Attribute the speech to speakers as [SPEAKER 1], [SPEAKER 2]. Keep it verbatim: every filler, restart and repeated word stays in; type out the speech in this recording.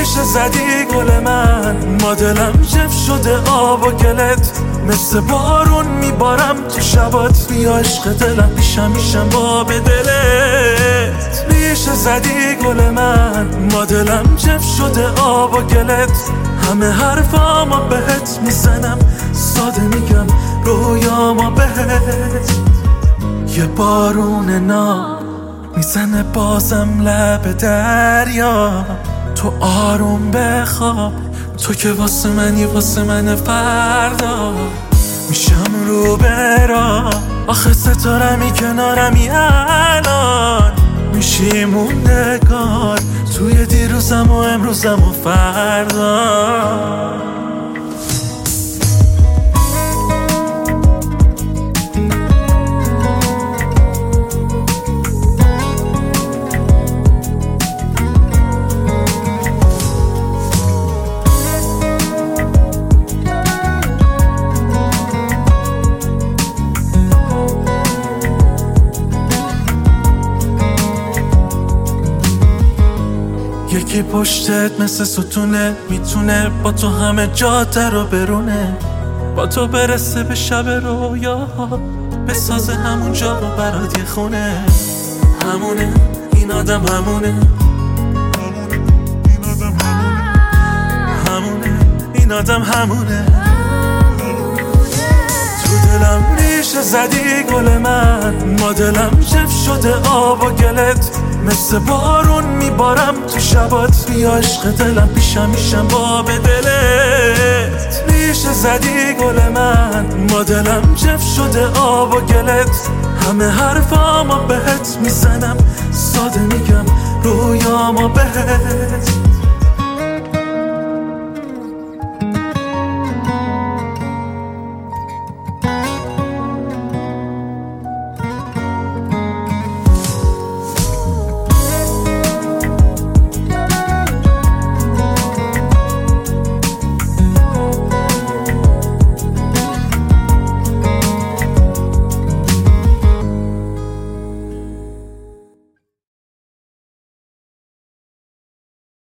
[SPEAKER 1] ریشه زدی گل من، ما دلم جف شده آب و گلت، مثل بارون میبارم تو شبات، بیا عشق دلم پیشم میشم باب دلت. ریشه زدی گل من، ما دلم جف شده آب و گلت، همه حرفامو بهت میزنم، ساده میگم رویامو بهت. یه بارون ناب میزنه بازم لب دریا، تو آروم بخواب، تو که واسه منی واسه من فردا میشم رو برا. آخه ستارمی کنارمی الان، میشی موندگار توی دیروزم و امروزم و فردا. یکی پشتت مثل ستونه، میتونه با تو همه جاده رو برونه، با تو برسه به شب رویا، بسازه همون جا رو برات یه خونه. همونه این آدم، همونه همونه این آدم، همونه. تو دلم ریشه زدی گل من، ما دلم جف شده آب و گلت، مثل بارون میبارم تو شبات، بیا عشق دلم پیشم میشم باب دلت. ریشه زدی گل من، ما دلم جف شده آب و گلت، همه حرفامو بهت میزنم، ساده میگم رویامو بهت.